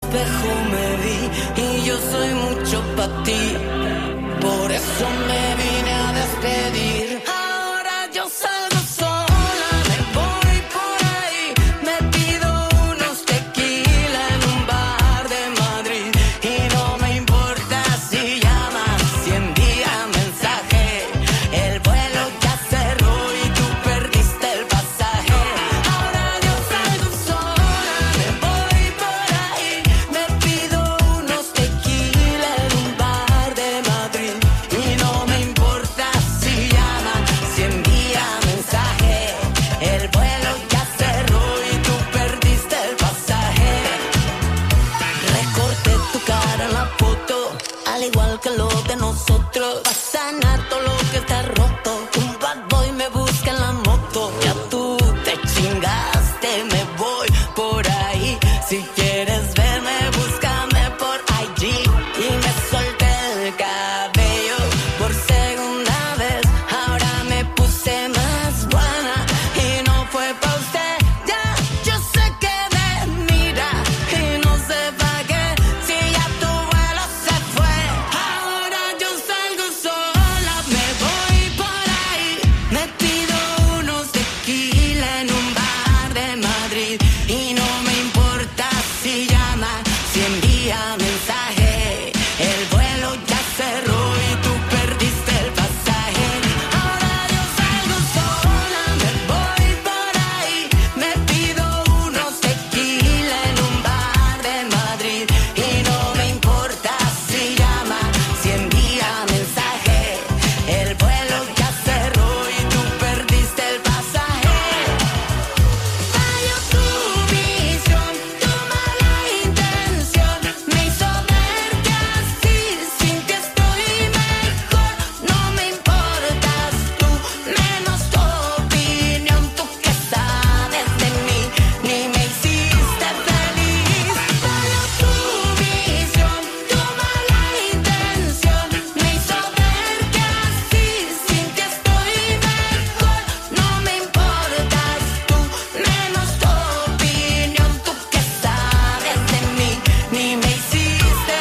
espejo me vi y yo soy mucho para ti. Por eso me vine a despedir. Ahora yo salgo sola, me voy por ahí, me pido unos tequila en un bar de Madrid y no me importa si llamas, si envías mensaje. El vuelo ya cerró y tú perdiste el pasaje. Ahora yo salgo sola, me voy por ahí, me pido unos tequila en un bar de Madrid y no me importa si llaman, si envía mensaje. El vuelo ya cerró y tú perdiste el pasaje. Recorté tu cara en la foto, al igual que lo de nosotros. Pa' sanar todo lo que está roto. Un bad boy me busca en la moto. Ya tú te chingaste, me voy por ahí. Si quieres verme, búscame por IG. Y me solté el cabello por segunda vez. Ahora me puse más buena y no fue pa' usted. Ya, yo sé que me mira y no sé pa' qué. Si ya tu vuelo se fue. Ahora yo salgo sola, me voy por ahí, me pido unos tequila en un bar de Madrid y no me importa si llama, si envía mensaje. El vuelo ya cerró y tú perdiste el pasaje. Ahora yo salgo sola, me voy por ahí, me pido unos tequila en un bar de Madrid y no me importa si llama, si envía mensaje. El vuelo ya cerró y tú perdiste el pasaje. Falló tu visión, tu mala intención me hizo ver que así sin ti estoy mejor. No me importas tú, menos tu opinión. Tú que sabes de mí, ni me hiciste feliz. Falló tu visión, tu mala intención me hizo ver que así sin ti estoy mejor. No me importas tú, menos tu opinión. Tú que sabes de mí, ni me hiciste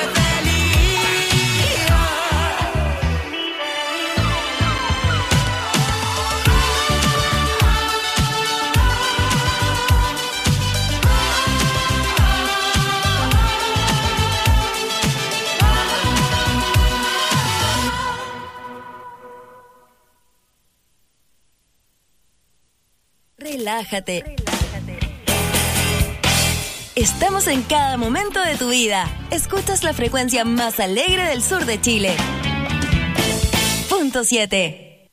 Relájate. Estamos en cada momento de tu vida. Escuchas la frecuencia más alegre del sur de Chile. Punto 7.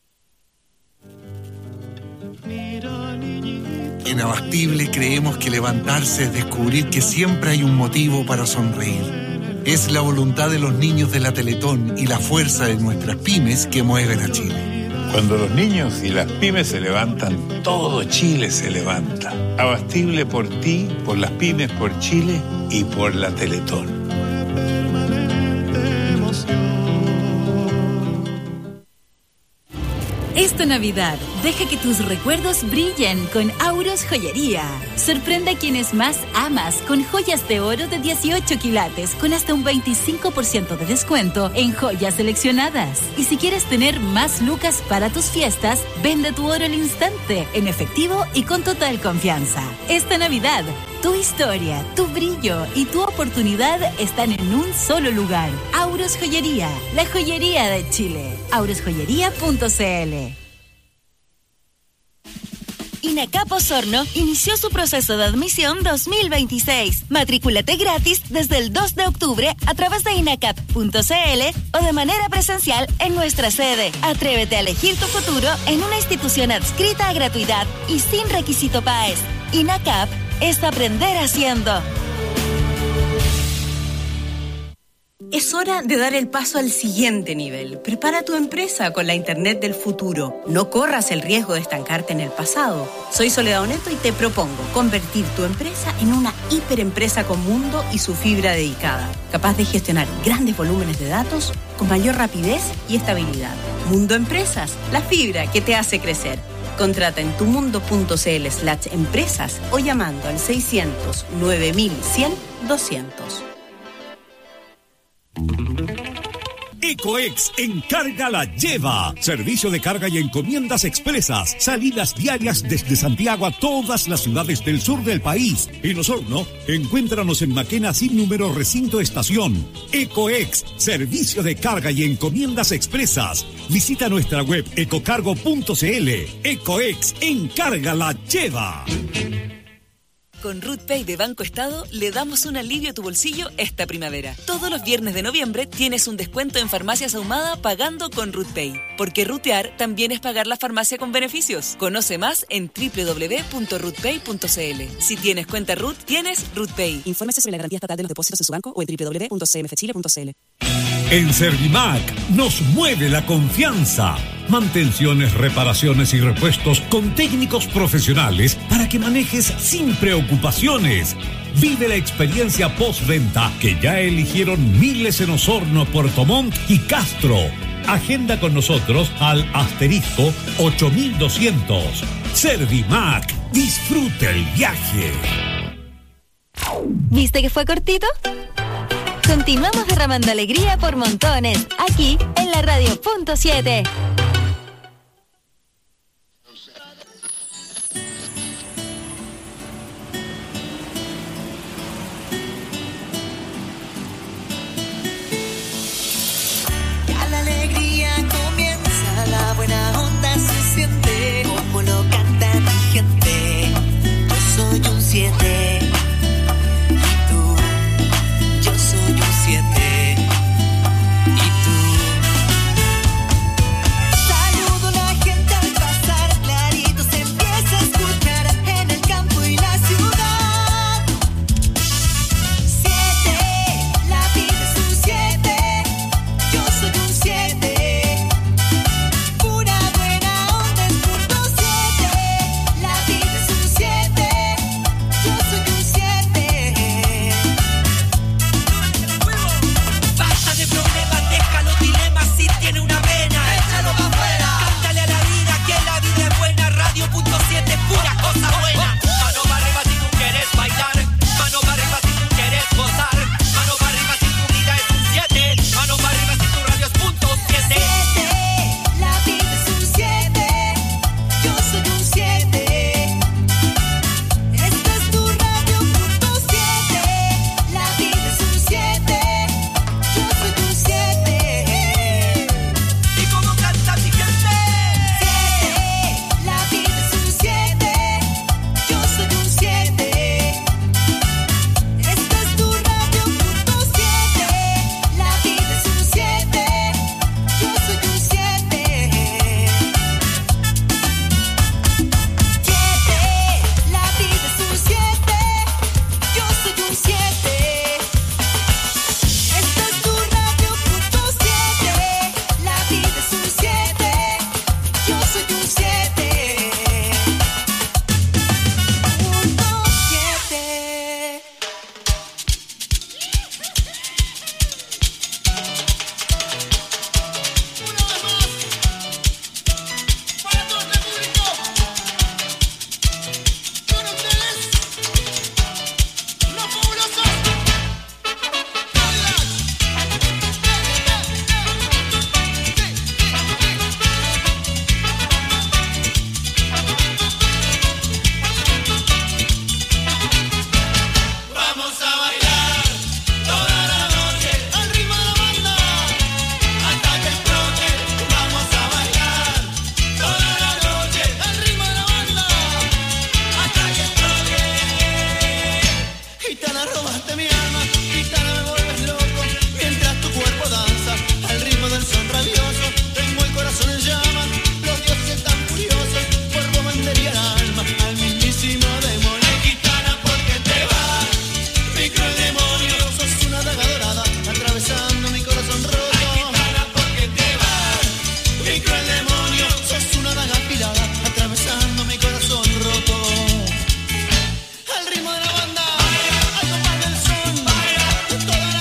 En Abastible creemos que levantarse es descubrir que siempre hay un motivo para sonreír. Es la voluntad de los niños de la Teletón y la fuerza de nuestras pymes que mueven a Chile. Cuando los niños y las pymes se levantan, todo Chile se levanta. Abastible por ti, por las pymes, por Chile y por la Teletón. Esta Navidad, deja que tus recuerdos brillen con Auros Joyería. Sorprende a quienes más amas con joyas de oro de 18 quilates con hasta un 25% de descuento en joyas seleccionadas. Y si quieres tener más lucas para tus fiestas, vende tu oro al instante, en efectivo y con total confianza. Esta Navidad, tu historia, tu brillo y tu oportunidad están en un solo lugar. Auros Joyería, la joyería de Chile. aurosjoyería.cl. INACAP Osorno inició su proceso de admisión 2026. Matrículate gratis desde el 2 de octubre a través de inacap.cl o de manera presencial en nuestra sede. Atrévete a elegir tu futuro en una institución adscrita a gratuidad y sin requisito PAES. INACAP es aprender haciendo. Es hora de dar el paso al siguiente nivel. Prepara tu empresa con la Internet del futuro. No corras el riesgo de estancarte en el pasado. Soy Soledad Oneto y te propongo convertir tu empresa en una hiperempresa con Mundo y su fibra dedicada, capaz de gestionar grandes volúmenes de datos con mayor rapidez y estabilidad. Mundo Empresas, la fibra que te hace crecer. Contrata en tumundo.cl/empresas o llamando al 600 9100 200. Ecoex Encarga la Lleva. Servicio de carga y encomiendas expresas. Salidas diarias desde Santiago a todas las ciudades del sur del país. En Osorno, encuéntranos en Maquena sin número recinto estación. Ecoex, servicio de carga y encomiendas expresas. Visita nuestra web ecocargo.cl. Ecoex Encarga la Lleva. Con RootPay de Banco Estado le damos un alivio a tu bolsillo esta primavera. Todos los viernes de noviembre tienes un descuento en Farmacias Ahumada pagando con RootPay. Porque rutear también es pagar la farmacia con beneficios. Conoce más en www.rootpay.cl. Si tienes cuenta Root, tienes RootPay. Infórmese sobre la garantía estatal de los depósitos en su banco o en www.cmfchile.cl. En Servimac nos mueve la confianza. Mantenciones, reparaciones y repuestos con técnicos profesionales para que manejes sin preocupaciones. Vive la experiencia postventa que ya eligieron miles en Osorno, Puerto Montt y Castro. Agenda con nosotros al *8200. Servimac, disfruta el viaje. ¿Viste que fue cortito? Continuamos derramando alegría por montones, aquí en la Radio.7. Ya la alegría comienza, la buena onda se siente, como lo canta mi gente. Yo soy un 7. Saludo a la gente al pasar, clarito se empieza a escuchar en el campo y la ciudad. 7, la vida es un 7, yo soy un 7. Pura buena onda es punto 7, la vida es un 7, yo soy un 7. Basta de problemas, deja los dilemas, si tiene una vena, échalo pa' afuera. Cántale a la vida que la vida es buena. Radio.7, pura cosa buena. Mano para arriba si tú quieres bailar, mano para arriba si tú quieres gozar, mano para arriba si tu vida es un 7, mano para arriba si tu radio es punto 7. 7, la vida es un 7, yo soy un 7. Esta es tu radio punto 7, la vida es un 7, yo soy un 7. ¿Y cómo canta mi gente? 7, la vida es un 7, yo soy un 7. Esta es tu radio punto 7, la vida es un 7, yo soy un 7. 7, la vida es un 7, yo soy un 7. Esta es tu radio punto 7, la vida es un 7, yo soy un 7. Punto 7. Una vez más, para todo el público, con ustedes, los fabulosos. Vamos a bailar toda la noche al ritmo de la banda hasta que explote. Vamos a bailar toda la noche al ritmo de la banda hasta que explote. Gitana, robaste mi alma, gitana, me vuelves loco mientras tu cuerpo danza al ritmo del son rabioso. Tengo el corazón en llamas, los dioses están furiosos por vos vendería el alma al mismísimo demonio. Gitana, ¿por qué te vas? Mi cruel demonio, sos una daga dorada atravesando mi corazón roto. Gitana, ¿por qué te vas? Mi cruel demonio, sos una daga afilada atravesando mi corazón roto. Al ritmo de la banda, al compás del son, toda la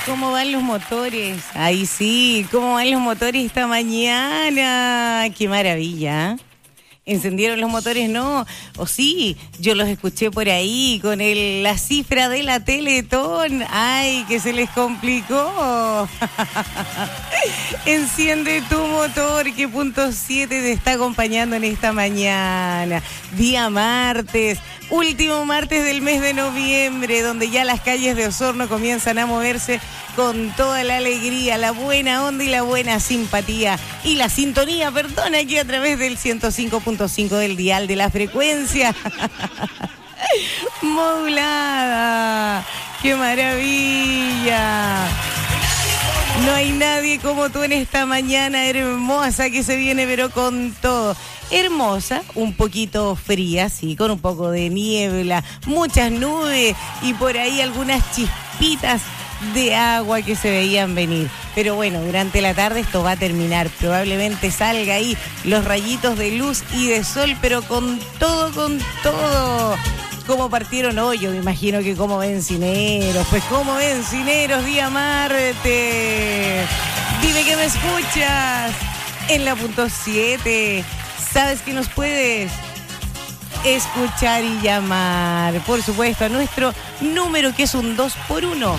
¿Cómo van los motores? Ahí sí, ¿cómo van los motores esta mañana? ¡Qué maravilla! ¿Encendieron los motores? No. O sí, yo los escuché por ahí con la cifra de la Teletón. ¡Ay, que se les complicó! Enciende tu motor, que punto 7 te está acompañando en esta mañana. Día martes, último martes del mes de noviembre, donde ya las calles de Osorno comienzan a moverse con toda la alegría, la buena onda y la buena simpatía y la sintonía, perdón, aquí a través del 105.5 del dial de la frecuencia modulada. ¡Qué maravilla! No hay nadie como tú en esta mañana hermosa que se viene pero con todo. Hermosa, un poquito fría, sí, con un poco de niebla, muchas nubes y por ahí algunas chispitas de agua que se veían venir. Pero bueno, durante la tarde esto va a terminar. Probablemente salga ahí los rayitos de luz y de sol, pero con todo, con todo. ¿Cómo partieron hoy? Yo me imagino que como bencineros. Pues como bencineros, día martes. Dime que me escuchas. En la punto 7. ¿Sabes que nos puedes escuchar y llamar? Por supuesto, a nuestro número que es un 2x1.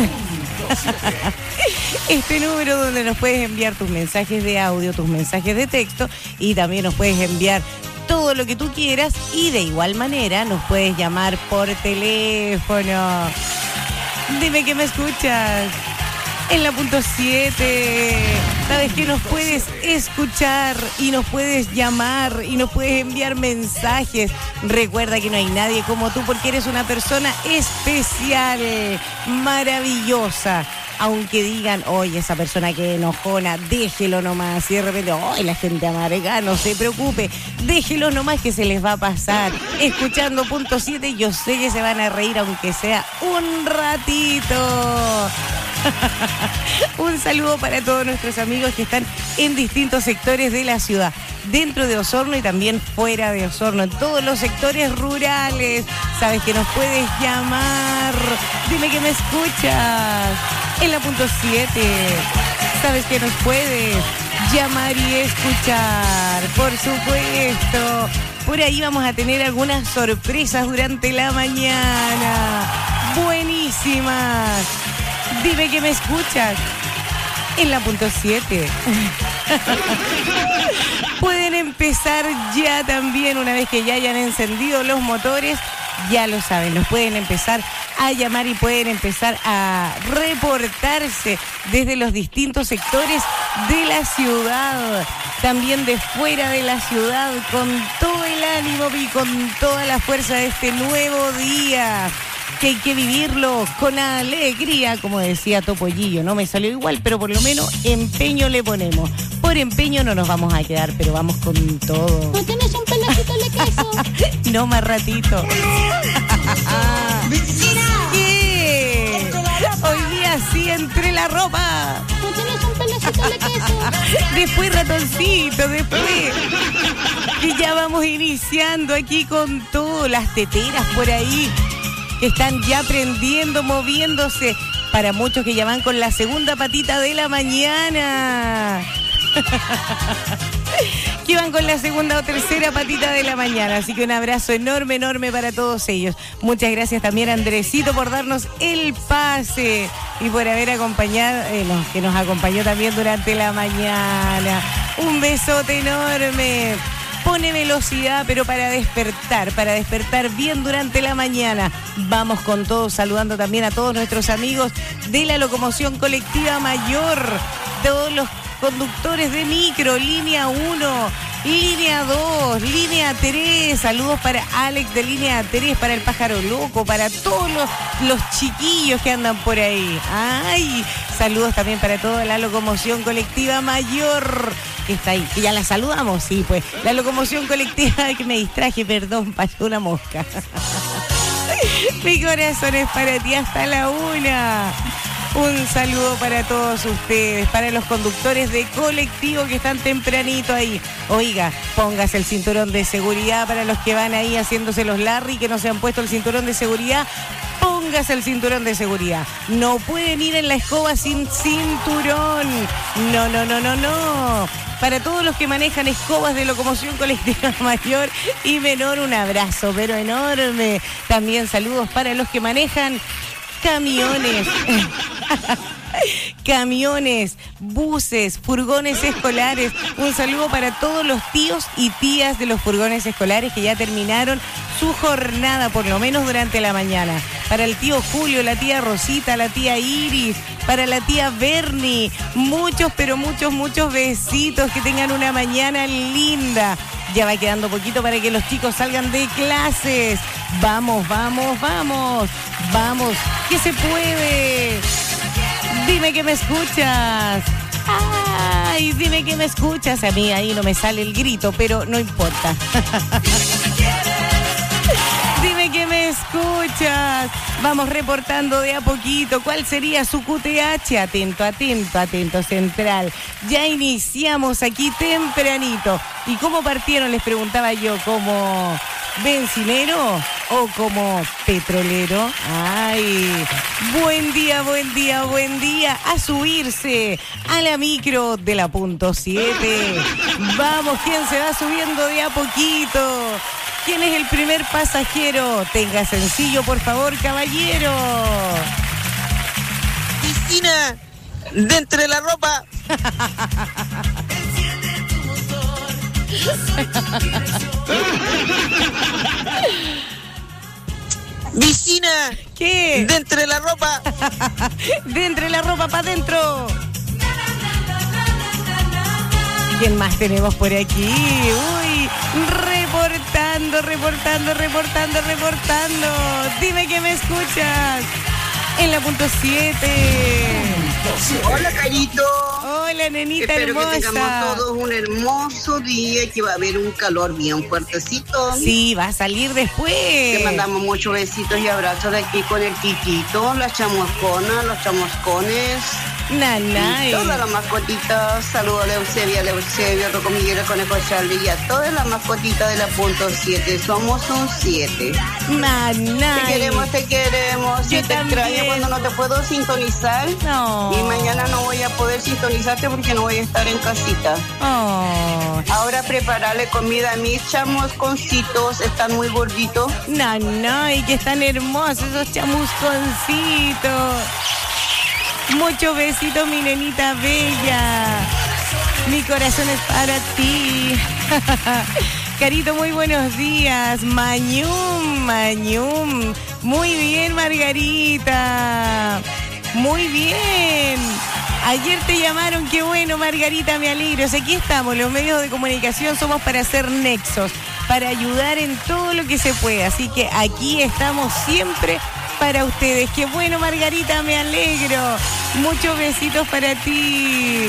Este número donde nos puedes enviar tus mensajes de audio, tus mensajes de texto y también nos puedes enviar todo lo que tú quieras y de igual manera nos puedes llamar por teléfono. Dime que me escuchas. En la punto 7, sabes que nos puedes escuchar y nos puedes llamar y nos puedes enviar mensajes. Recuerda que no hay nadie como tú porque eres una persona especial, maravillosa. Aunque digan, oye, esa persona que enojona, déjelo nomás. Y de repente, oye, la gente amarga, no se preocupe, déjelo nomás que se les va a pasar. Escuchando punto 7, yo sé que se van a reír aunque sea un ratito. Un saludo para todos nuestros amigos que están en distintos sectores de la ciudad, dentro de Osorno y también fuera de Osorno, en todos los sectores rurales. Sabes que nos puedes llamar. Dime que me escuchas. En la punto 7. Sabes que nos puedes llamar y escuchar. Por supuesto. Por ahí vamos a tener algunas sorpresas durante la mañana. Buenísimas. Dime que me escuchas. En la punto 7. Pueden empezar ya también, una vez que ya hayan encendido los motores, ya lo saben, nos pueden empezar a llamar y pueden empezar a reportarse desde los distintos sectores de la ciudad, también de fuera de la ciudad, con todo el ánimo y con toda la fuerza de este nuevo día, que hay que vivirlo con alegría, como decía Topollillo. No me salió igual, pero por lo menos empeño le ponemos. Por empeño no nos vamos a quedar, pero vamos con todo. ¿No tienes un pedacito de queso? No, más ratito. ¿Qué? Hoy día sí entré la ropa. ¿No tienes un pedacito de queso? Después, ratoncito, después. Que ya vamos iniciando aquí con todo. Las teteras por ahí que están ya prendiendo, moviéndose. Para muchos que ya van con la segunda patita de la mañana. Que van con la segunda o tercera patita de la mañana. Así que un abrazo enorme, enorme para todos ellos. Muchas gracias también a Andresito por darnos el pase y por haber acompañado, que nos acompañó también durante la mañana. Un besote enorme. Pone velocidad, pero para despertar bien durante la mañana. Vamos con todos, saludando también a todos nuestros amigos de la locomoción colectiva mayor, todos los conductores de micro, línea 1, línea 2, línea 3. Saludos para Alex de línea 3, para el pájaro loco, para todos los chiquillos que andan por ahí. Ay, saludos también para toda la locomoción colectiva mayor que está ahí, que ya la saludamos, sí, pues, la locomoción colectiva, que me distraje, perdón, pasó una mosca. Mi corazón es para ti hasta la 1. Un saludo para todos ustedes, para los conductores de colectivo que están tempranito ahí. Oiga, póngase el cinturón de seguridad para los que van ahí haciéndose los Larry, que no se han puesto el cinturón de seguridad. Póngase póngase el cinturón de seguridad. No pueden ir en la escoba sin cinturón. No. Para todos los que manejan escobas de locomoción colectiva mayor y menor, un abrazo, pero enorme. También saludos para los que manejan camiones. Camiones, buses, furgones escolares. Un saludo para todos los tíos y tías de los furgones escolares que ya terminaron su jornada, por lo menos durante la mañana. Para el tío Julio, la tía Rosita, la tía Iris, para la tía Bernie. Muchos, pero muchos besitos. Que tengan una mañana linda. Ya va quedando poquito para que los chicos salgan de clases. Vamos, que se puede. Dime que me escuchas. Ay, dime que me escuchas. A mí ahí no me sale el grito, pero no importa. Dime que me escuchas. Vamos reportando de a poquito cuál sería su QTH. Atento, Central. Ya iniciamos aquí tempranito. ¿Y cómo partieron? Les preguntaba yo, ¿como bencinero o como petrolero? Ay, buen día. A subirse a la micro de la punto 7. Vamos, ¿quién se va subiendo de a poquito? ¿Quién es el primer pasajero? Tenga sencillo, por favor, caballero. Piscina, de entre la ropa. Vicina. ¿Qué? De entre la ropa. De entre la ropa para adentro. ¿Quién más tenemos por aquí? Uy, reportando. Dime que me escuchas. En la punto 7. Hola, Carito. Hola, nenita. Espero hermosa. que tengamos todos un hermoso día, que va a haber un calor bien fuertecito. Sí, va a salir después. Te mandamos muchos besitos y abrazos de aquí con el Titito, las chamusconas, los chamuscones. Nanay. Y todas las mascotitas. Saludos a Eusebio, Rocomillero, Conejo Charlie y a todas las mascotitas de la punto 7. Somos un 7. Nanay. Te queremos. Yo te extraño cuando no te puedo sintonizar. No. Y mañana no voy a poder sintonizarte porque no voy a estar en casita. Oh. Ahora prepararle comida a mis chamusconcitos. Están muy gorditos. Nanay, que están hermosos esos chamusconcitos. Muchos besitos, mi nenita bella. Mi corazón es para ti. Carito, muy buenos días. Mañum. Muy bien, Margarita. Muy bien. Ayer te llamaron, qué bueno, Margarita, me alegro. Aquí estamos, los medios de comunicación somos para hacer nexos, para ayudar en todo lo que se pueda. Así que aquí estamos siempre para ustedes. Qué bueno, Margarita, me alegro. Muchos besitos para ti.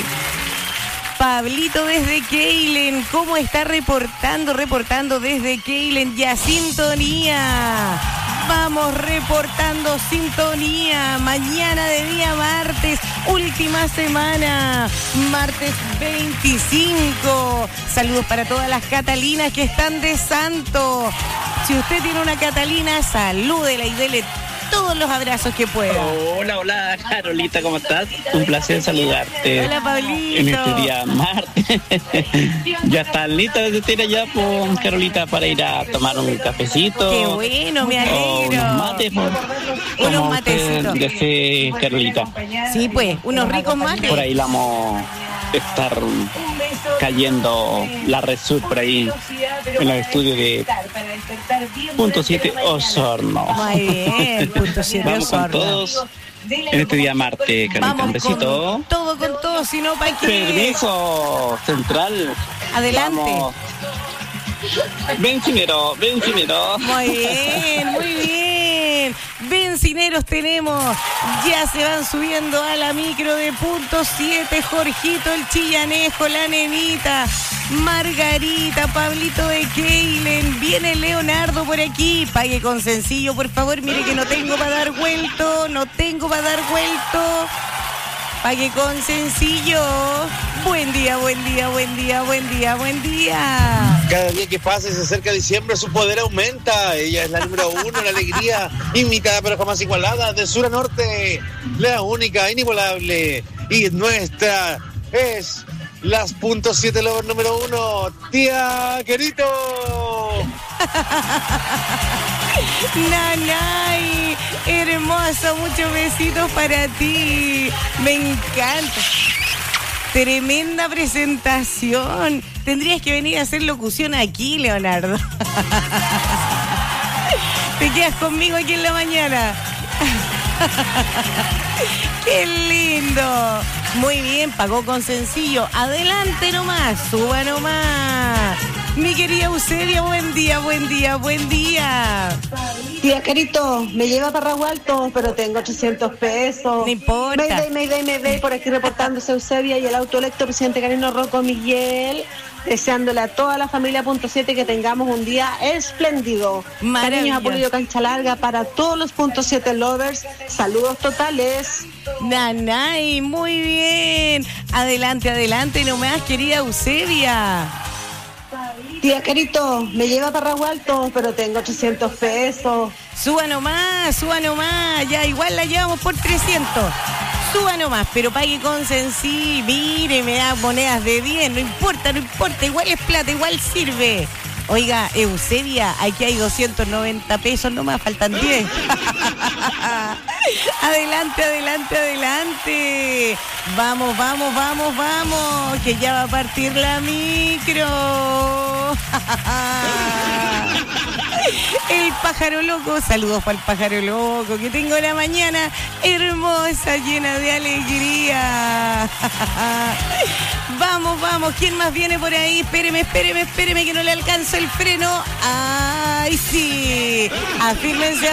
Pablito desde Keilen, ¿cómo está reportando desde Keilen? Ya sintonía. Vamos reportando sintonía. Mañana de día martes, última semana, martes 25. Saludos para todas las Catalinas que están de santo. Si usted tiene una Catalina, salúdela y dele todos los abrazos que pueda. Hola, Carolita, ¿cómo estás? Un placer saludarte. Hola, Pablito. En este día martes. Ya están listas de tirar ya, pues, Carolita, para ir a tomar un cafecito. Qué bueno, me alegro. Unos mates, unos matecitos. De Carolita. Sí, pues, unos ricos mates. Por ahí la vamos a estar cayendo la Red Sur por ahí en el estudio de punto 7 Osorno. Muy bien, punto 7 Vamos Osorno. con todos en este día martes, Carolita. Vamos Un besito. con todo, si no, ¿para qué? Permiso, Central. Adelante. Vamos. Bencinero. Muy bien. Bencineros tenemos. Ya se van subiendo a la micro de punto 7. Jorgito, el chillanejo, la nenita, Margarita, Pablito de Keilen. Viene Leonardo por aquí. Pague con sencillo, por favor. Mire que no tengo para dar vuelto. pague con sencillo. Buen día, buen día, buen día, buen día, buen día. Cada día que pasa y se acerca diciembre, su poder aumenta. Ella es la número 1, la alegría, imitada pero jamás igualada, de sur a norte, la única, inigualable. Y nuestra es las .7 Lover número 1, tía Querito. Nanay, hermoso, muchos besitos para ti. Me encanta. Tremenda presentación. Tendrías que venir a hacer locución aquí, Leonardo. Te quedas conmigo aquí en la mañana. ¡Qué lindo! Muy bien, pagó con sencillo. Adelante nomás, suba nomás. Mi querida Eusebia, buen día, buen día, buen día. Tía Carito, me lleva a Parrago Alto, pero tengo 800 pesos. No importa. Mayday, por aquí reportándose Eusebia y el autoelecto presidente Carino Rocco Miguel, deseándole a toda la familia .7 que tengamos un día espléndido. Cariños a Polillo Cancha Larga para todos los .7 lovers. Saludos totales. Nanay, muy bien. Adelante, adelante nomás, querida Eusebia. Tía Carito, me lleva a Parrago Alto, pero tengo 800 pesos. Suba nomás, ya igual la llevamos por 300. Suba nomás, pero pague con sencillo. Mire, me da monedas de 10, no importa, igual es plata, igual sirve. Oiga, Eusebia, aquí hay 290 pesos nomás, faltan 10. Adelante. Vamos, que ya va a partir la micro. El pájaro loco, saludos para el pájaro loco, que tengo la mañana hermosa, llena de alegría. Vamos, ¿quién más viene por ahí? Espéreme, que no le alcanzo el freno. ¡Ay, sí! Afírmense.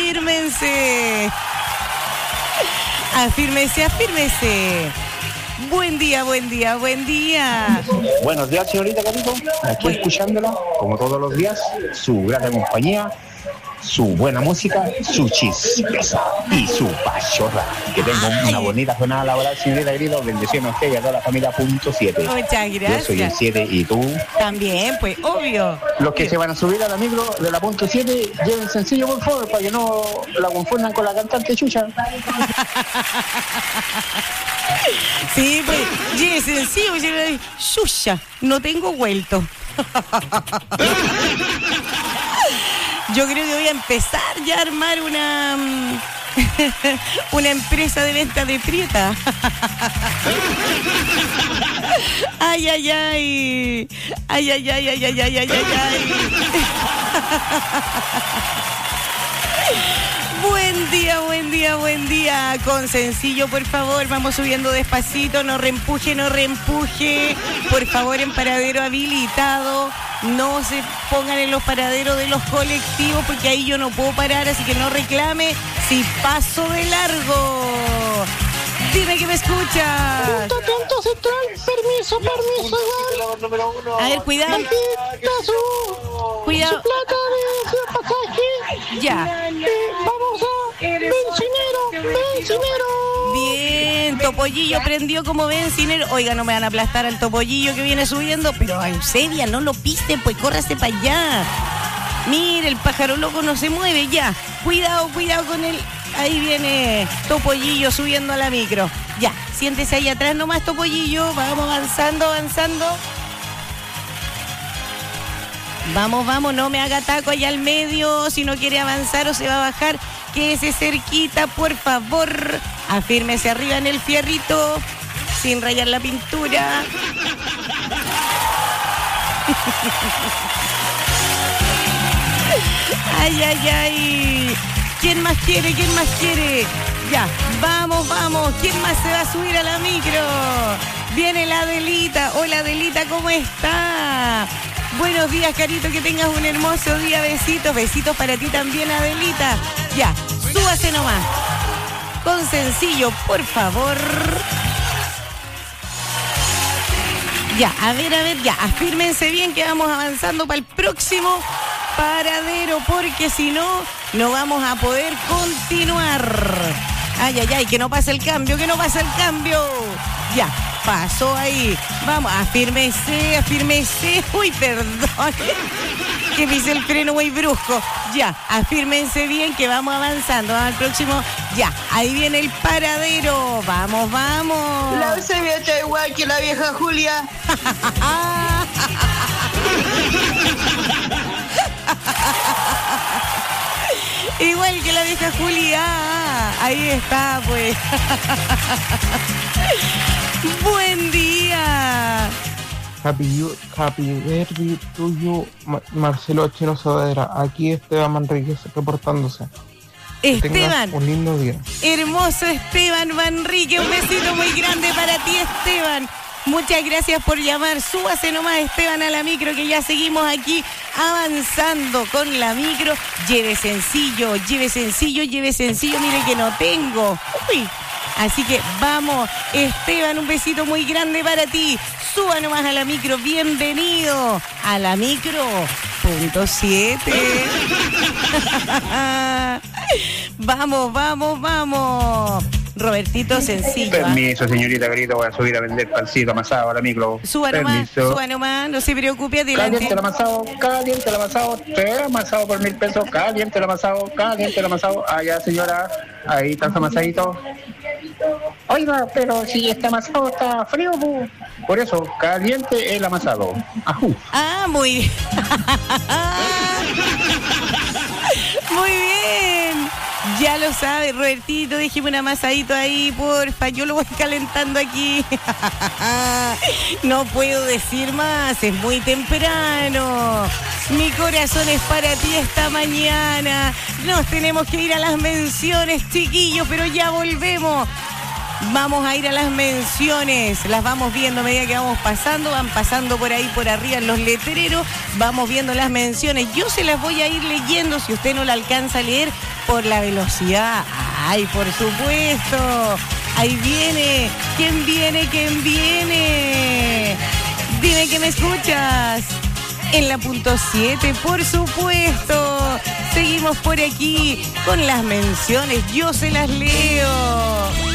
Buen día. Buenos días, señorita Carito. Aquí escuchándola, como todos los días, su grata compañía, su buena música, su chispeza y su pachorra. Que tenga una bonita jornada laboral, señorita Carito. Bendiciones a usted y a toda la familia .7. Muchas gracias. Yo soy el 7 y tú. También, pues, obvio. Los que se van a subir a la micro de la .7, lleven sencillo, por favor, para que no la confundan con la cantante Chucha. Sí, pues, lleve sencillo, Chucha, no tengo vuelto. Yo creo que voy a empezar ya a armar una empresa de venta de prieta. Ay. Buen día. Con sencillo, por favor, vamos subiendo despacito, no reempuje. Por favor, en paradero habilitado. No se pongan en los paraderos de los colectivos porque ahí yo no puedo parar, así que no reclame si paso de largo. Dime que me escuchas. Atento central, permiso, igual. A ver, cuidado. Cuidado. Su plata de pasaje. Ya. Vamos a bencinero. Bien, Topollillo prendió como bencinero. Oiga, no me van a aplastar al Topollillo que viene subiendo, pero a Eusebia no lo pisten, pues córrase para allá. Mire, el pájaro loco no se mueve ya. Cuidado con él. Ahí viene Topollillo subiendo a la micro. Ya, siéntese ahí atrás nomás, Topollillo. Vamos avanzando. Vamos, no me haga taco allá al medio. Si no quiere avanzar o se va a bajar, quédese cerquita, por favor. Afírmese arriba en el fierrito, sin rayar la pintura. Ay. ¿Quién más quiere? Ya, vamos. ¿Quién más se va a subir a la micro? Viene la Adelita. Hola, Adelita, ¿cómo está? Buenos días, Carito, que tengas un hermoso día. Besitos para ti también, Adelita. Ya, súbase nomás. Con sencillo, por favor. Ya, a ver, ya, afírmense bien que vamos avanzando para el próximo paradero, porque si no, no vamos a poder continuar. Ay, ay, ay, que no pase el cambio, que no pase el cambio. Ya, pasó ahí. Vamos, afírmese, afírmese. Uy, perdón. Que pise el freno muy brusco. Ya, afírmense bien que vamos avanzando. Al próximo, ya, ahí viene el paradero. Vamos, vamos. La Eusebia está igual que la vieja Julia. Igual que la vieja Julia. Ahí está, pues. Buen día. Happy birthday tuyo, Marcelo Chino Sodera. Aquí Esteban Manríquez reportándose. Esteban. Un lindo día. Hermoso Esteban Manrique. Un besito muy grande para ti, Esteban. Muchas gracias por llamar. Súbase nomás, Esteban, a la micro, que ya seguimos aquí avanzando con la micro. Lleve sencillo, lleve sencillo, lleve sencillo. Mire que no tengo. Uy. Así que vamos, Esteban, un besito muy grande para ti. Suba nomás a la micro. Bienvenido a la micro. Punto 7. Vamos, vamos, vamos. Robertito, sencillo. Permiso, señorita Carito, voy a subir a vender pancito amasado a la micro. Suba nomás, no se preocupe, adelante. Caliente el amasado, te amasado por 1,000 pesos, caliente el amasado. Allá, señora, ahí está su amasadito. Oiga, pero si está amasado está frío, pues. Por eso, caliente el amasado. Ajú. Ah, muy bien. Muy bien. Ya lo sabe, Robertito, déjeme un amasadito ahí, porfa. Yo lo voy calentando aquí. No puedo decir más, es muy temprano. Mi corazón es para ti esta mañana. Nos tenemos que ir a las menciones, chiquillos, pero ya volvemos. Vamos a ir a las menciones, las vamos viendo a medida que vamos pasando, van pasando por ahí, por arriba en los letreros, vamos viendo las menciones. Yo se las voy a ir leyendo si usted no la alcanza a leer por la velocidad. ¡Ay, por supuesto! Ahí viene. ¿Quién viene? ¿Quién viene? Dime que me escuchas. En la punto 7, por supuesto. Seguimos por aquí con las menciones. Yo se las leo.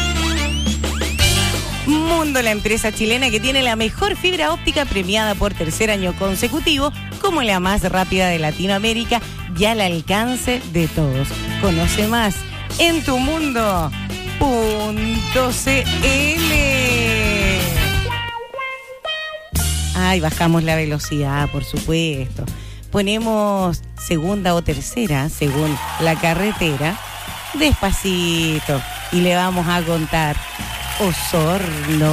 Mundo, la empresa chilena que tiene la mejor fibra óptica premiada por tercer año consecutivo como la más rápida de Latinoamérica y al alcance de todos. Conoce más en tumundo.cl. Ay, bajamos la velocidad, por supuesto. Ponemos segunda o tercera, según la carretera, despacito. Y le vamos a contar. Osorno.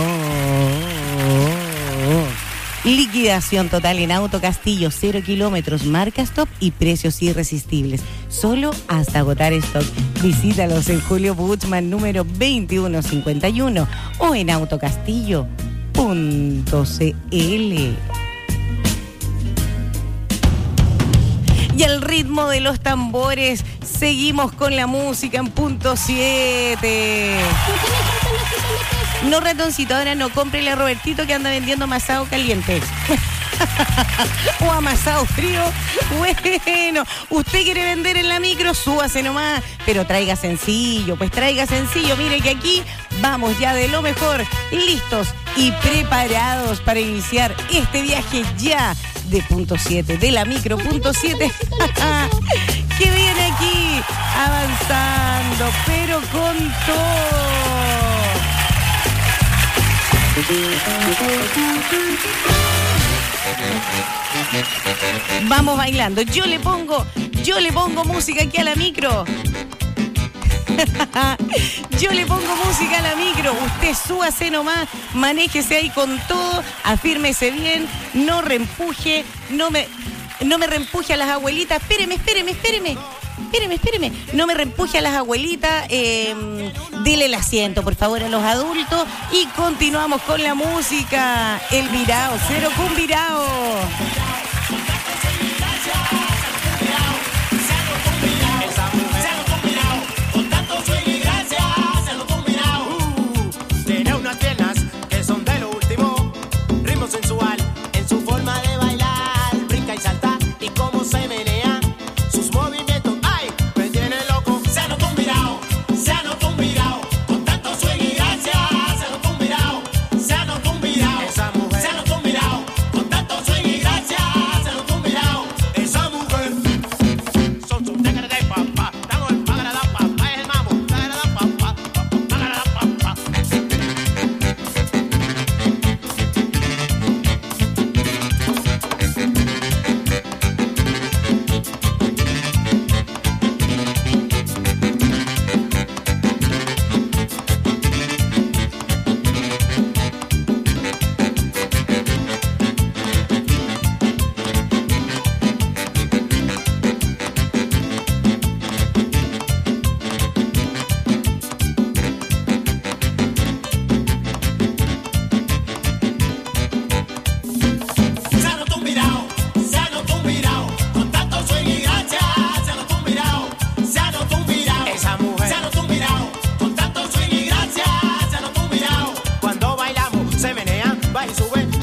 Liquidación total en Auto Castillo, 0 kilómetros, marca stop y precios irresistibles. Solo hasta agotar stock. Visítalos en Julio Buchmann, número 2151 o en autocastillo.cl. Y al ritmo de los tambores, seguimos con la música en punto 7. No, ratoncito, ahora no, cómprele a Robertito que anda vendiendo amasado caliente. O amasado frío. Bueno, usted quiere vender en la micro, súbase nomás, pero traiga sencillo, pues traiga sencillo. Mire que aquí vamos ya de lo mejor, listos y preparados para iniciar este viaje ya de punto 7, de la micro punto 7, que viene aquí avanzando, pero con todo. Vamos bailando. Yo le pongo música aquí a la micro. Yo le pongo música a la micro. Usted súbase nomás, manéjese ahí con todo, afírmese bien, no reempuje, no me reempuje a las abuelitas. Espéreme. No me reempuje a las abuelitas. Dele el asiento, por favor, a los adultos. Y continuamos con la música. El virao, cero con virao. Tiene unas piernas que son de lo último. Ritmo sensual en su forma de bailar. Brinca y salta y cómo se menea. Sus movimientos, ay, me tiene loco. Se anotó un virao, se anotó un virao.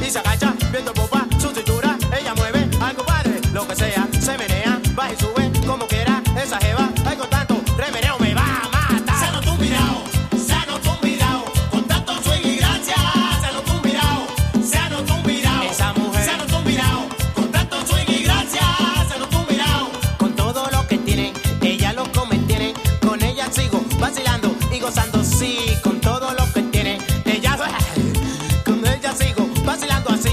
y se agacha, viendo el popa, su cintura, ella mueve algo padre, lo que sea, se menea, baja y sube, como quiera, esa jeva, ay con tanto remeneo me va a matar. Se nota un mirao, con tanto swing y gracia, se nota un mirao, esa mujer, se nota un mirao, con tanto swing y gracia, se nota un mirao, con todo lo que tiene, ella lo come, tiene, con ella sigo vacilando y gozando, sí, con todo lo que tiene, ella, con ella sigo vacilando así.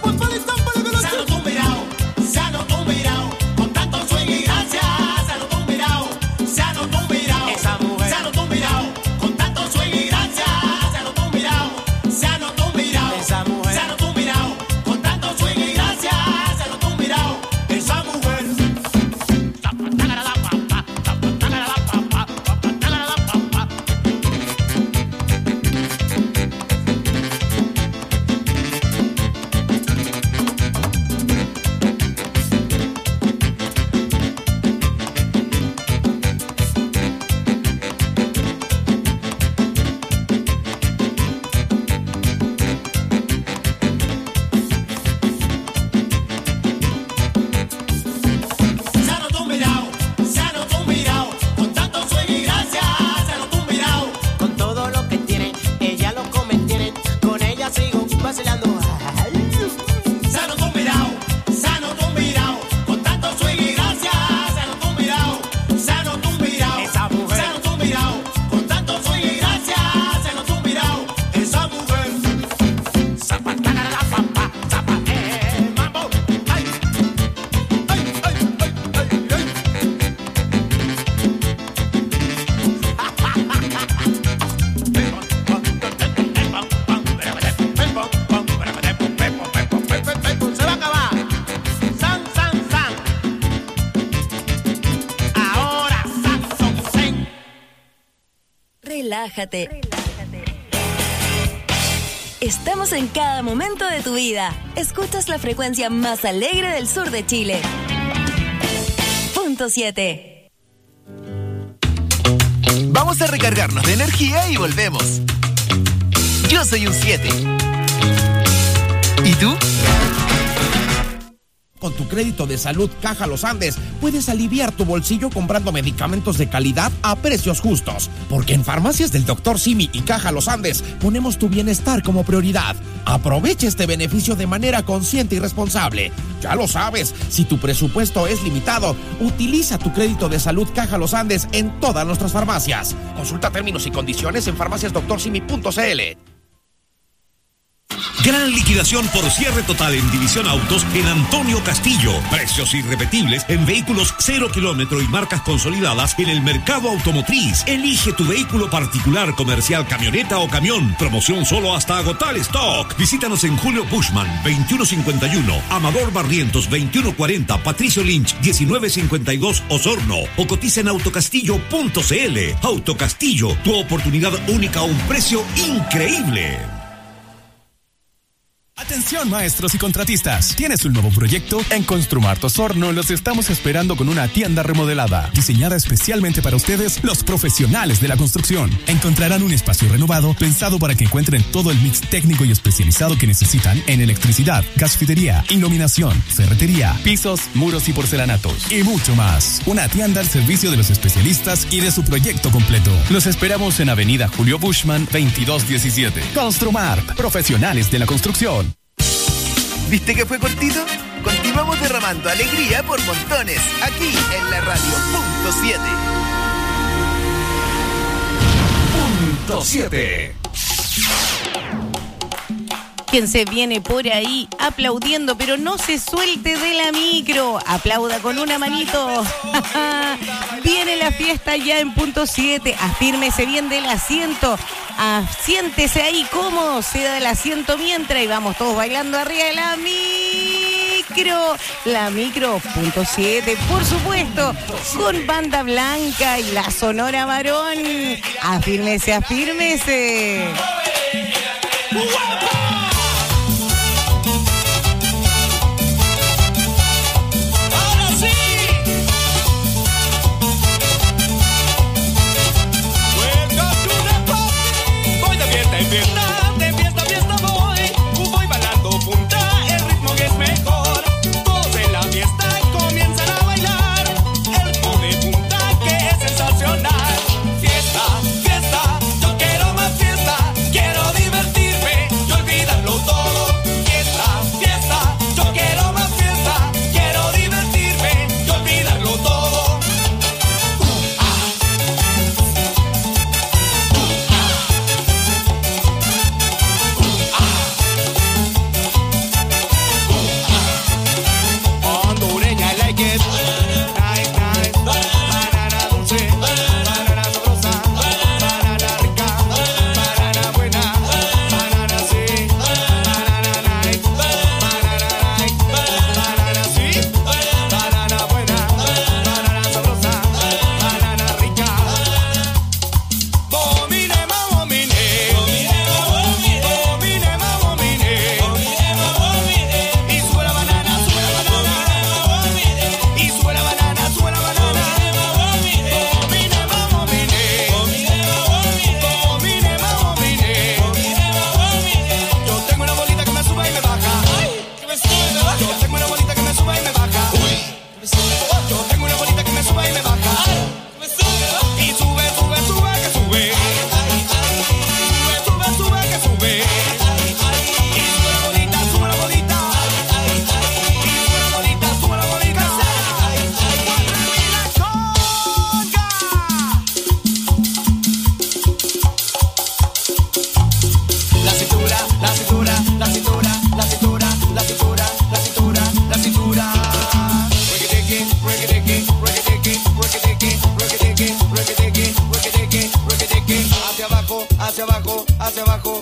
Relájate. Estamos en cada momento de tu vida. Escuchas la frecuencia más alegre del sur de Chile. Punto 7. Vamos a recargarnos de energía y volvemos. Yo soy un 7. ¿Y tú? Con tu crédito de salud Caja Los Andes puedes aliviar tu bolsillo comprando medicamentos de calidad a precios justos. Porque en Farmacias del Dr. Simi y Caja Los Andes ponemos tu bienestar como prioridad. Aprovecha este beneficio de manera consciente y responsable. Ya lo sabes, si tu presupuesto es limitado, utiliza tu crédito de salud Caja Los Andes en todas nuestras farmacias. Consulta términos y condiciones en farmaciasdoctorsimi.cl. Gran liquidación por cierre total en División Autos en Antonio Castillo. Precios irrepetibles en vehículos 0 kilómetro y marcas consolidadas en el mercado automotriz. Elige tu vehículo particular, comercial, camioneta o camión. Promoción solo hasta agotar stock. Visítanos en Julio Bushman, 2151, Amador Barrientos, 2140, Patricio Lynch, 1952, Osorno. O cotiza en autocastillo.cl. Autocastillo, tu oportunidad única a un precio increíble. Atención maestros y contratistas, ¿tienes un nuevo proyecto? En Construmart Osorno los estamos esperando con una tienda remodelada, diseñada especialmente para ustedes, los profesionales de la construcción. Encontrarán un espacio renovado, pensado para que encuentren todo el mix técnico y especializado que necesitan en electricidad, gasfidería, iluminación, ferretería, pisos, muros y porcelanatos, y mucho más. Una tienda al servicio de los especialistas y de su proyecto completo. Los esperamos en Avenida Julio Bushman, 2217. Construmart, profesionales de la construcción. ¿Viste que fue cortito? Continuamos derramando alegría por montones, aquí en la radio Punto 7. Punto 7. Quien se viene por ahí aplaudiendo, pero no se suelte de la micro. Aplauda con una manito. Viene la fiesta ya en Punto 7. Afírmese bien del asiento. Siéntese ahí cómodo. Se da el asiento mientras y vamos todos bailando arriba de la micro. La micro Punto 7, por supuesto, con Banda Blanca y la Sonora Varón. Afírmese, afírmese. De fiesta voy bailando punta.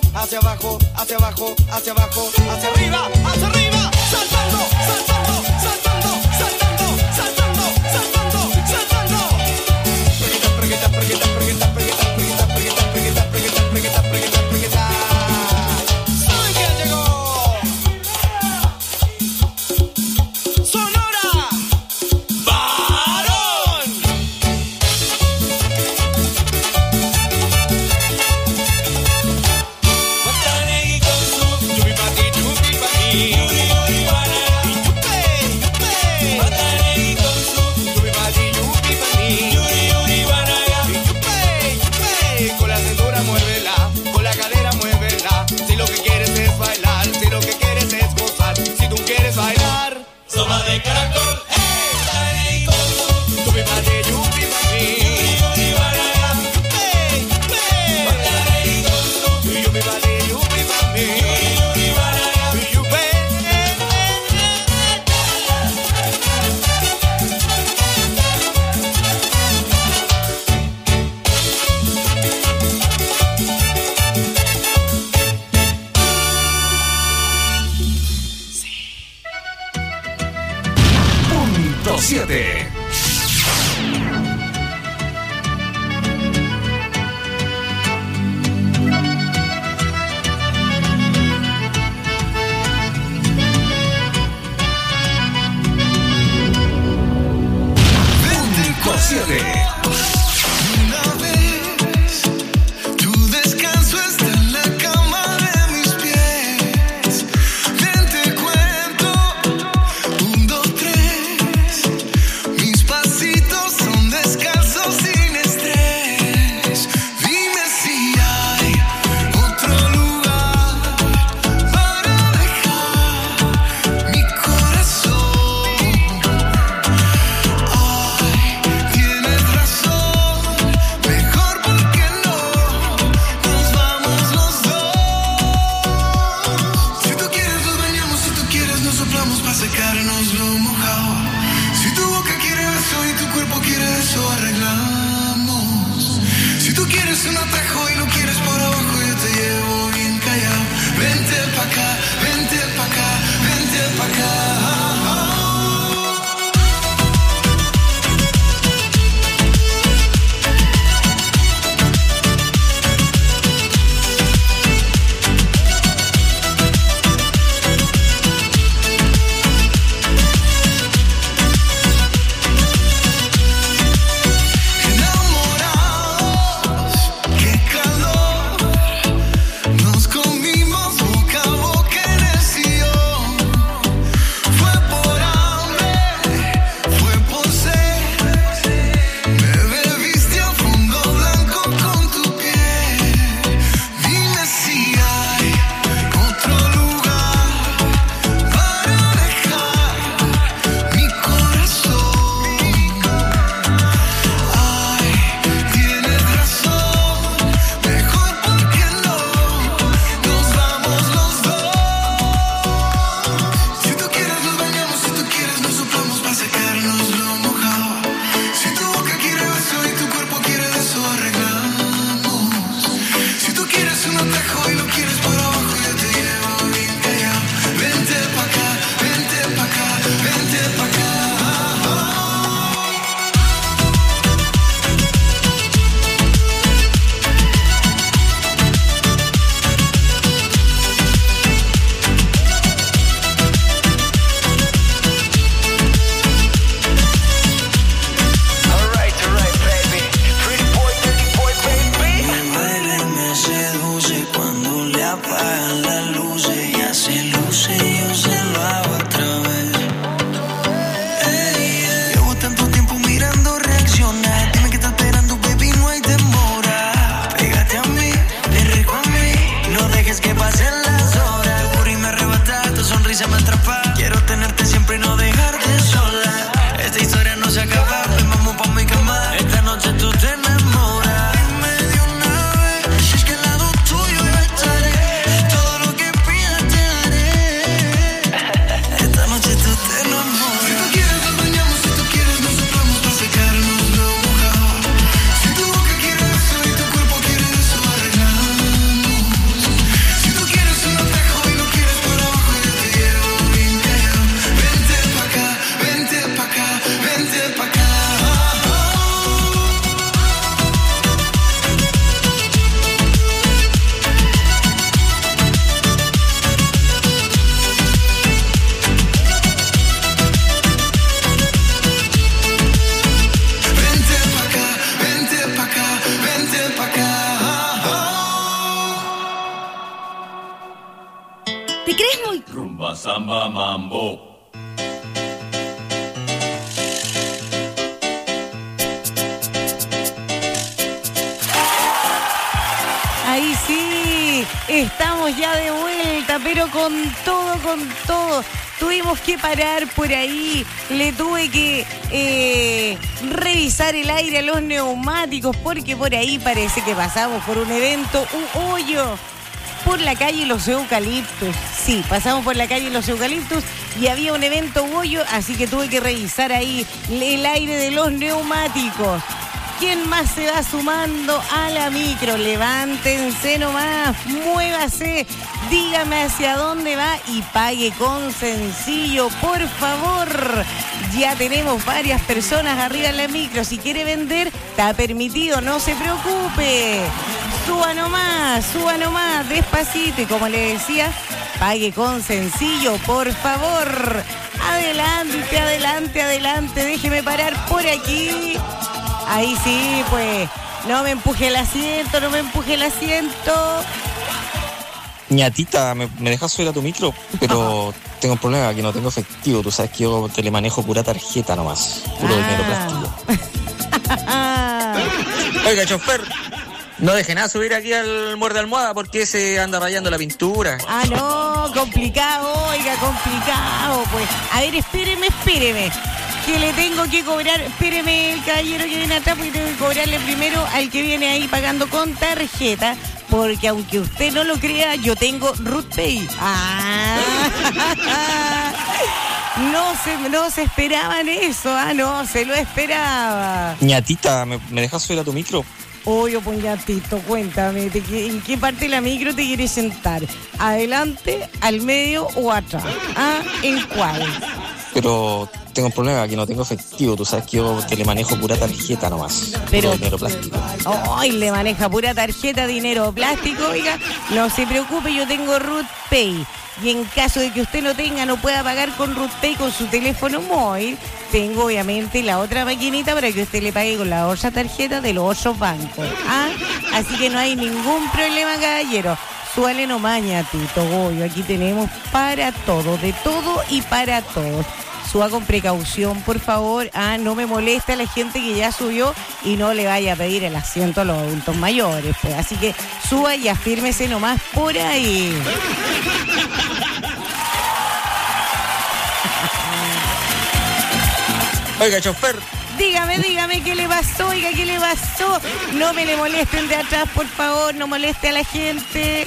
hacia abajo, hacia abajo, hacia abajo, hacia arriba, saltando, saltando, saltando, saltando, saltando, saltando, saltando. Pregueta, pregueta, pregueta, pregueta, pregueta, pregueta, pregueta, pregueta, pregueta, pregueta, pregueta. ¿Saben quién llegó? Sonora Varón. Guatanegui con su yupi pati, yuri yuri para y yupe, yupe. Guatanegui con su yupi pati, yuri yuri para y yupe, yupe. Con la cintura muévela, con la cadera muévela. Si lo que quieres es bailar, si lo que quieres es gozar, si tú quieres bailar, sopa de caracol. Guatanegui con su yupi pati, yupi pati, yuri para yupe, yupe. Guatanegui con su yupi pati, yupi pati, yuri para yupe. Punto 7. Punto 7. Una vez, tu descanso está en la cama de mis pies. Ven, te cuento, 1, 2, 3. Mis pasitos son descalzos sin estrés. Dime si hay otro lugar para dejar mi corazón. Tienes razón, mejor porque no nos vamos los dos. Si tú quieres nos bañamos, si tú quieres nos soplamos para secarnos lo mojado. Si tu boca quiere beso y tu cuerpo quiere eso, arreglamos. Si tú quieres un atajo y lo quieres por abajo, yo te llevo bien callado. Vente pa' acá, vente pa' acá, vente pa' acá. Enamorados, qué calor. Nos comimos boca a boca en el sillón. Fue por hambre, fue por sed. Me bebiste a fondo blanco con tu piel. Dime si hay otro lugar para dejar mi corazón. Tienes razón, mejor porque no nos vamos los dos. Si tú quieres nos bañamos, si tú quieres nos soplamos para secarnos lo mojado. Si tu boca quiere beso y tu cuerpo quiere eso, arreglamos. Si tú quieres un atajo y lo quieres por abajo, yo te llevo bien callado. Vente pa' acá, vente pa' acá, vente pa' acá. Alright, baby. Pretty boy, dirty boy, baby. Me baila y me seduce cuando le apagan las luces. Ya se luce y yo se lo hago otra vez. Llevo tanto tiempo mirando reaccionar. Dime que estás esperando, baby, no hay demora. Pégate a mí, ven rico a mí. No dejes que pasen las horas. Tu burro y me arrebata, tu sonrisa me atrapa. Quiero tenerte siempre y no dejarte sola. Esta historia no se acaba, ven vamos pa' mi cama. Esta noche tú te enamoras. Dime de una vez, si es que al lado tuyo yo estaré. Todo lo que pidas te daré. Esta noche tú te enamoras. Si tú quieres nos bañamos, si tú quieres nos soplamos para secarnos lo mojado. Si tu boca quiere eso y tu cuerpo quiere eso, arreglamos. ¿Te crees muy...? Rumba, samba, mambo. Ahí sí, estamos ya de vuelta, pero con todo, con todo. Tuvimos que parar por ahí, le tuve que revisar el aire a los neumáticos, porque por ahí parece que pasamos por un evento, un hoyo, por la calle Los Eucaliptus. Sí, pasamos por la calle Los Eucaliptus y había un evento hoyo, así que tuve que revisar ahí el aire de los neumáticos. ¿Quién más se va sumando a la micro? Levántense nomás, muévase, dígame hacia dónde va y pague con sencillo, por favor. Ya tenemos varias personas arriba en la micro. Si quiere vender, está permitido, no se preocupe. Suba nomás, despacito. Y como le decía, pague con sencillo, por favor. Adelante, adelante, adelante. Déjeme parar por aquí. Ahí sí, pues, no me empuje el asiento, no me empuje el asiento. Ñatita, ¿me dejas subir a tu micro? Pero tengo un problema, que no tengo efectivo. Tú sabes que yo te le manejo pura tarjeta nomás, puro dinero plástico. Oiga, chofer, no deje nada subir aquí al muerde almohada porque se anda rayando la pintura. Ah, no, complicado, oiga, complicado, pues. A ver, espéreme. Que le tengo que cobrar, espéreme el caballero que viene atrás, porque tengo que cobrarle primero al que viene ahí pagando con tarjeta, porque aunque usted no lo crea, yo tengo RootPay. No se esperaban eso, no se lo esperaba. Ñatita, ¿me dejas subir a tu micro? Oye, pues Ñatito, cuéntame, ¿en qué parte de la micro te quieres sentar? ¿Adelante, al medio o atrás? ¿En cuál? Pero tengo un problema, que no tengo efectivo. Tú sabes que yo te le manejo pura tarjeta nomás. Pero puro dinero plástico. Ay, le maneja pura tarjeta, dinero plástico, oiga. No se preocupe, yo tengo RootPay. Y en caso de que usted no tenga, no pueda pagar con RootPay con su teléfono móvil, tengo obviamente la otra maquinita para que usted le pague con la otra tarjeta de los otros bancos. Así que no hay ningún problema, caballero. Súbale nomás, Ñatito, Goyo. Aquí tenemos para todo, de todo y para todos. Suba con precaución, por favor. No me molesta a la gente que ya subió y no le vaya a pedir el asiento a los adultos mayores, pues. Así que suba y afírmese nomás por ahí. Oiga, chofer. Dígame qué le pasó, oiga, qué le pasó. No me le molesten de atrás, por favor, no moleste a la gente.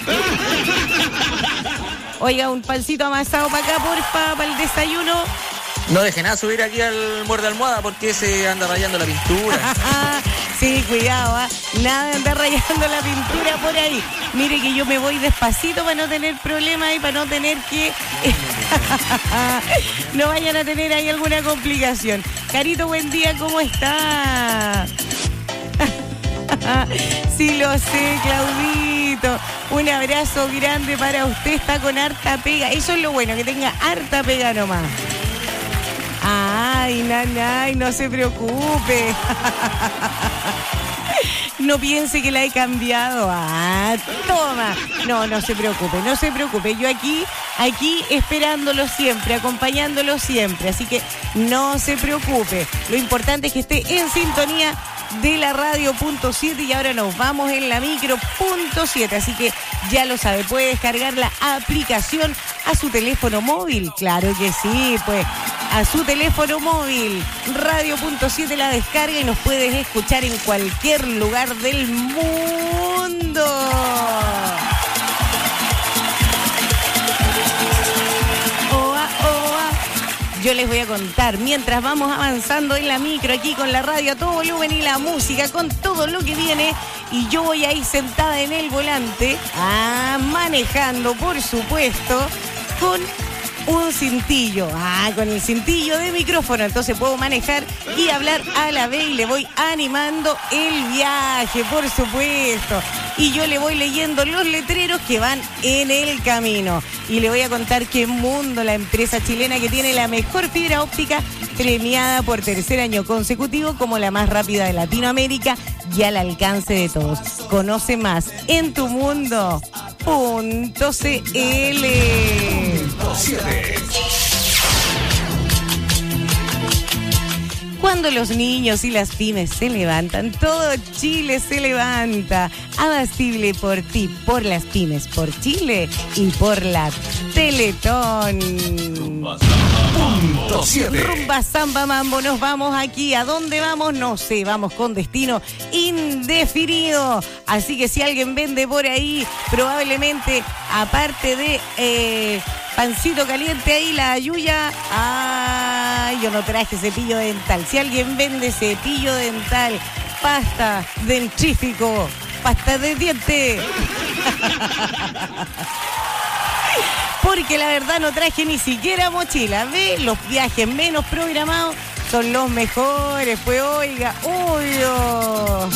Oiga, un pancito amasado para acá, porfa, para el desayuno. No deje nada subir aquí al muerde almohada porque se anda rayando la pintura. Sí, cuidado, nada de andar rayando la pintura por ahí. Mire que yo me voy despacito para no tener problemas y para no tener que... no vayan a tener ahí alguna complicación. Carito, buen día, ¿cómo está? Sí, lo sé, Claudito. Un abrazo grande para usted, está con harta pega. Eso es lo bueno, que tenga harta pega nomás. Ay, nanay, no se preocupe. No piense que la he cambiado. Toma. No se preocupe. Yo aquí esperándolo siempre, acompañándolo siempre. Así que no se preocupe. Lo importante es que esté en sintonía de la radio .7 y ahora nos vamos en la micro .7. Así que ya lo sabe, puede descargar la aplicación a su teléfono móvil. Claro que sí, pues a su teléfono móvil. Radio .7 la descarga y nos puedes escuchar en cualquier lugar del mundo. Yo les voy a contar, mientras vamos avanzando en la micro aquí con la radio a todo volumen y la música con todo lo que viene, y yo voy ahí sentada en el volante, manejando, por supuesto, con un cintillo, con el cintillo de micrófono, entonces puedo manejar y hablar a la vez y le voy animando el viaje, por supuesto. Y yo le voy leyendo los letreros que van en el camino. Y le voy a contar que Mundo, la empresa chilena que tiene la mejor fibra óptica, premiada por tercer año consecutivo como la más rápida de Latinoamérica y al alcance de todos. Conoce más en Tu Mundo. Cuando los niños y las pymes se levantan, todo Chile se levanta. Abastible por ti, por las pymes, por Chile y por la Teletón. Rumba Samba Mambo, nos vamos aquí. ¿A dónde vamos? No sé, vamos con destino indefinido. Así que si alguien vende por ahí, probablemente, aparte de pancito caliente ahí, la Yuya. Ay, yo no traje cepillo dental. Si alguien vende cepillo dental, pasta dentrífico, pasta de diente. Porque la verdad no traje ni siquiera mochila. ¿Ve? Los viajes menos programados son los mejores. Pues oiga, obvio.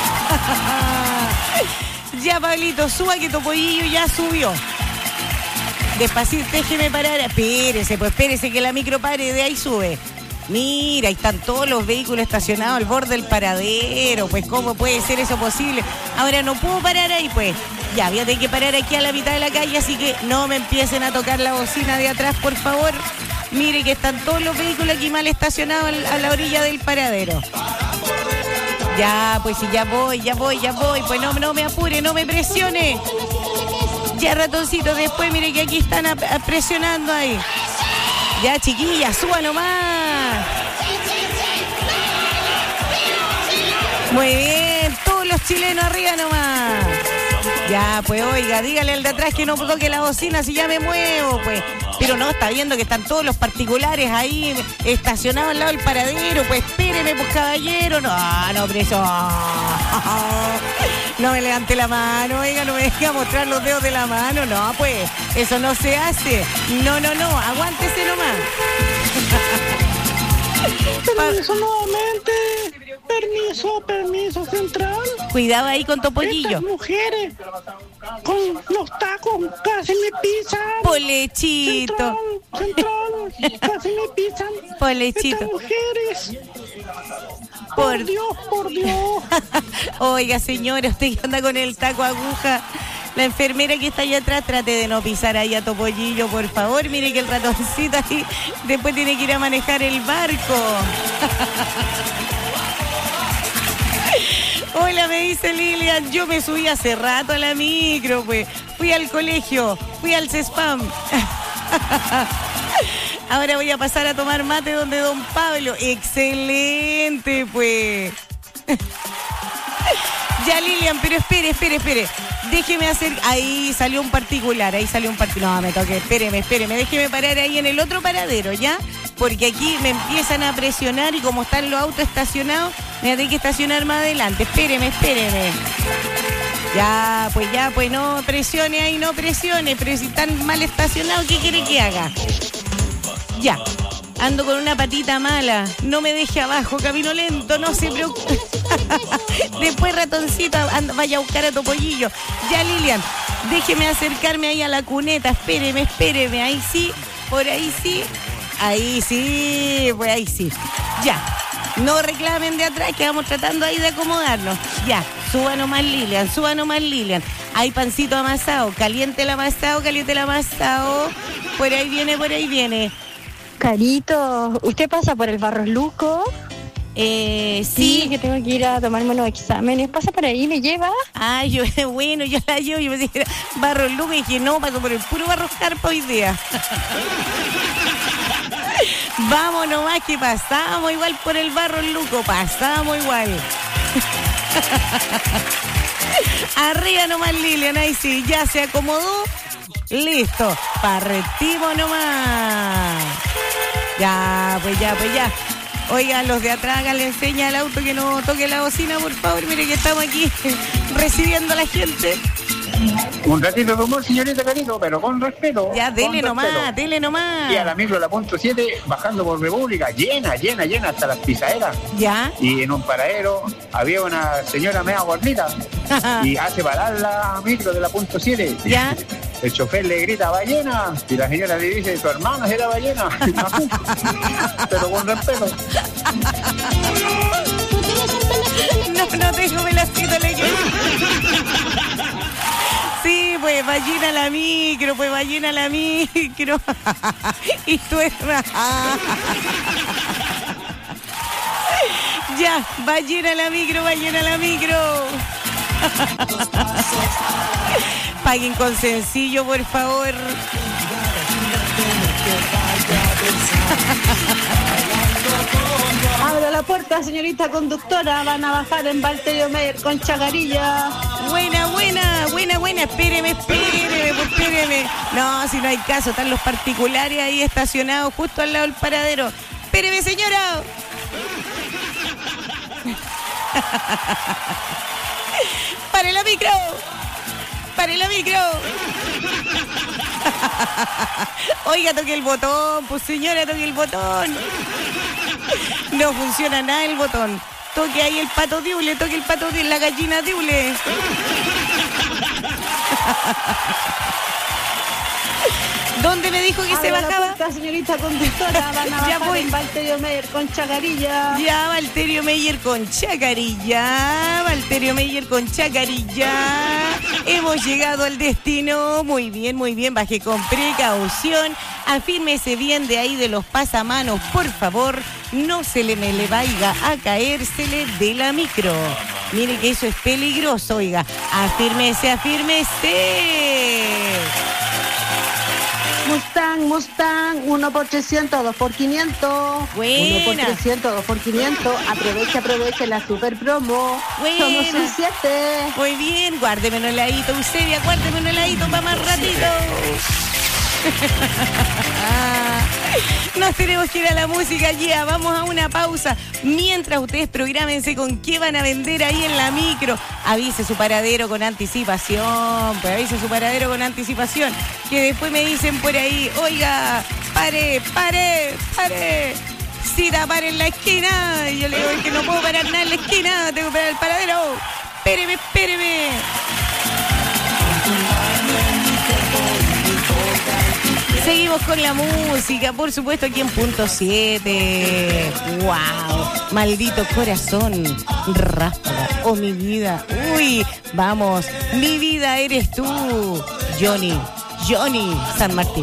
Ya, Pablito, suba que Topollillo ya subió. Despacito, déjeme parar. Espérese, pues espérese que la micro pare, de ahí sube. Mira, ahí están todos los vehículos estacionados al borde del paradero. Pues, ¿cómo puede ser eso posible? Ahora no puedo parar ahí, pues. Ya, voy a tener que parar aquí a la mitad de la calle, así que no me empiecen a tocar la bocina de atrás, por favor. Mire que están todos los vehículos aquí mal estacionados a la orilla del paradero. Ya, pues sí, ya voy. Pues no me apure, no me presione. Ya, ratoncito, después mire que aquí están presionando ahí. Ya, chiquillas, suba nomás. Muy bien, todos los chilenos arriba nomás. Ya, pues oiga, dígale al de atrás que no toque la bocina si ya me muevo, pues. Pero no, está viendo que están todos los particulares ahí estacionados al lado del paradero. Pues espéreme, pues caballero. No, preso. No me levante la mano, oiga, no me deje mostrar los dedos de la mano. No, pues, eso no se hace. No, aguántese nomás. Permiso nuevamente. Permiso central. Cuidado ahí con Topollillo. Estas mujeres con los tacos casi me pisan. Polechito. Central, casi me pisan. Polechito. Estas mujeres. Por Dios. Oiga, señora, usted que anda con el taco aguja. La enfermera que está allá atrás, trate de no pisar ahí a Topollillo, por favor. Mire que el ratoncito ahí después tiene que ir a manejar el barco. Hola, me dice Lilian, yo me subí hace rato a la micro, pues. Fui al colegio, fui al CESPAM. Ahora voy a pasar a tomar mate donde don Pablo. Excelente, pues. Ya, Lilian, pero espere. Déjeme hacer... Ahí salió un particular. No, me toqué. Espéreme. Déjeme parar ahí en el otro paradero, ¿ya? Porque aquí me empiezan a presionar y como están los autos estacionados, me voy a tener que estacionar más adelante. Espéreme. Ya, pues no presione ahí, no presione. Pero si están mal estacionados, ¿qué quiere que haga? Ya. Ando con una patita mala. No me deje abajo, camino lento, no se preocupe. Después, ratoncito, vaya a buscar a Topollillo. Ya, Lilian, déjeme acercarme ahí a la cuneta. Espéreme. Ahí sí, por ahí sí. Ahí sí, pues ahí sí. Ya. No reclamen de atrás, que vamos tratando ahí de acomodarnos. Ya, suba nomás Lilian. Hay pancito amasado. Caliente el amasado. Por ahí viene. Carito, ¿usted pasa por el Barros Luco? Sí, que tengo que ir a tomarme unos exámenes. ¿Pasa por ahí? ¿Me lleva? Ah, yo la llevo. Yo me dije, Barros Luco, y dije, no, paso por el puro Barros Carpa hoy día. Vamos nomás, que pasamos igual por el Barros Luco. Pasamos igual. Arriba nomás, Lilian, ahí sí, ya se acomodó. Listo, partimos nomás. Ya, pues ya. Oigan, los de atrás, le enseña al auto que no toque la bocina, por favor. Mire que estamos aquí recibiendo a la gente. Un ratito de humor, señorita Carito, pero con respeto. Ya, dele nomás. Y a la micro, la punto 7, bajando por República, llena, hasta las pisaderas. Ya. Y en un paradero había una señora media gordita y hace parar la micro de la punto 7. Ya. El chofer le grita ballena y la señora le dice, tu hermana era ballena. Pero con respeto. No tengo velacito, le quiero. Sí, pues ballena la micro, pues ballena la micro. Y tú es... Ya, ballena la micro, ballena la micro. Paguen con sencillo, por favor. Abra la puerta, señorita conductora. Van a bajar en Valterio Meyer con Chacarilla. Buena. Espéreme. No, si no hay caso, están los particulares ahí estacionados justo al lado del paradero. Espéreme, señora. ¡Pare la micro! Oiga, toque el botón, pues señora, toque el botón. No funciona nada el botón. Toque ahí el pato diule, la gallina diule. ¿Dónde me dijo que se bajaba? La señorita conductora, van a bajar en Valterio Meyer con Chacarilla. Ya, Valterio Meyer con Chacarilla. Hemos llegado al destino. Muy bien. Baje con precaución. Afírmese bien de ahí de los pasamanos, por favor. No se le vaya a caérsele de la micro. Mire que eso es peligroso, oiga. Afírmese. Mustang, 1 por 300, 2 por 500. Buena. 1 por 300, 2 por 500. Aproveche la super promo. Buena. Somos un 7. Muy bien, guárdemelo el heladito, Eusebia, guárdemelo el heladito para más ratito. Nos tenemos que ir a la música ya, vamos a una pausa. Mientras ustedes prográmense con qué van a vender ahí en la micro. Avise su paradero con anticipación, que después me dicen por ahí, oiga, pare. Cita, pare en la esquina. Y yo le digo, es que no puedo parar nada en la esquina, tengo que parar el paradero. Espéreme. Seguimos con la música, por supuesto, aquí en Punto 7. ¡Wow! Maldito corazón, ráfaga, oh mi vida. Uy, vamos, mi vida eres tú, Johnny San Martín.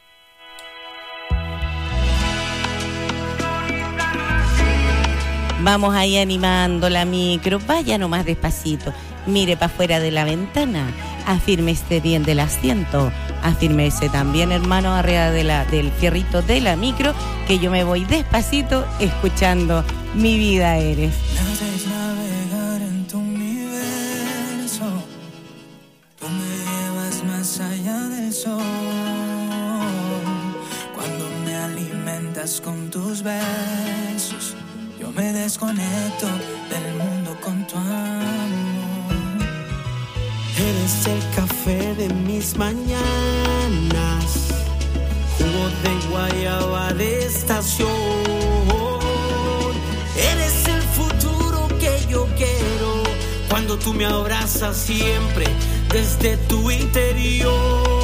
Vamos ahí animando la micro, vaya nomás despacito, mire para afuera de la ventana, afírmese bien del asiento, afírmese también, hermano, arriba del fierrito de la micro, que yo me voy despacito escuchando Mi Vida Eres. Me haces navegar en tu universo, tú me llevas más allá del sol, cuando me alimentas con tus besos. Yo me desconecto del mundo con tu amor. Eres el café de mis mañanas, jugo de guayaba de estación. Eres el futuro que yo quiero, cuando tú me abrazas siempre desde tu interior.